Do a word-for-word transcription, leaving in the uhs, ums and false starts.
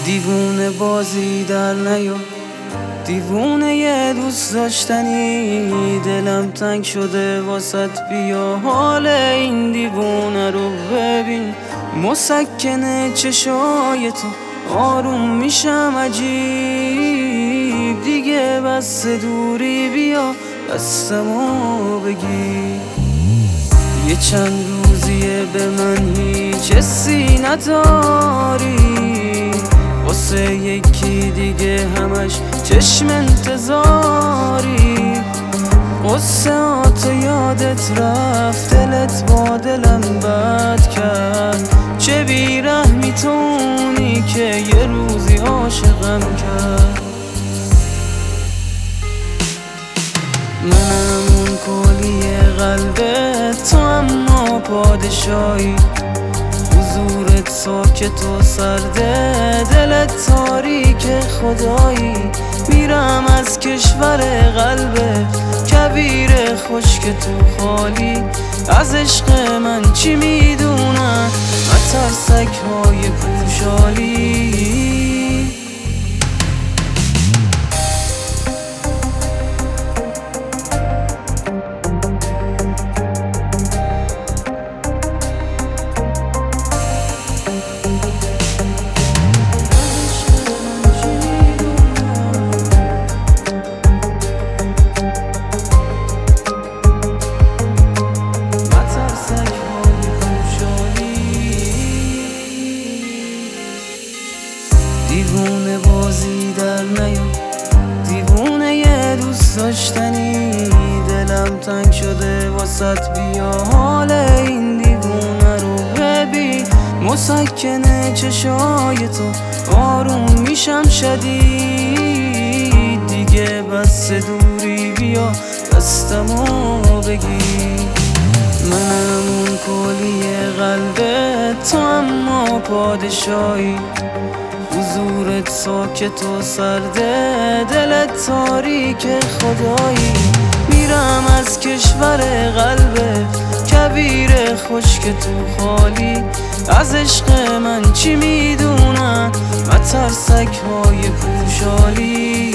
دیوونه بازی در نیا، دیوونه یه دوست داشتنی. دلم تنگ شده واسط، بیا حال این دیوونه رو ببین. مسکن چشای تو آروم میشم عجیب. دیگه بس دوری، بیا دستمو بگیر. یه چند روزیه به من هیچ حسی نداری، واسه یکی دیگه همش چشم انتظاری. قصه هاتو یادت رفت، دلت با دلم بد کرد. چه بیرحمی تونی که یه روزی عاشقم کرد. منم اون کلی قلبت تو، اما پادشاهی. حضورت ساکت و سرده، دلت تاریک خدایی. میرم از کشور قلبه کویر خشک تو خالی. از عشق من چی میدونن مترسک های پوشالی. دیوونه بازی در نیا، دیوونه یه دوست داشتنی. دلم تنگ شده واسط، بیا حال این دیوونه رو ببین. مسکن چشای تو آروم میشم شدید. دیگه بس دوری، بیا دستمو بگیر. منم اون کلی قلبت تو، اما پادشاهی. حضورت ساکت و سرده، دلت تاریک خدایی. میرم از کشور قلبه کویر خشک تو خالی. از عشق من چی میدونن مترسک های پوشالی.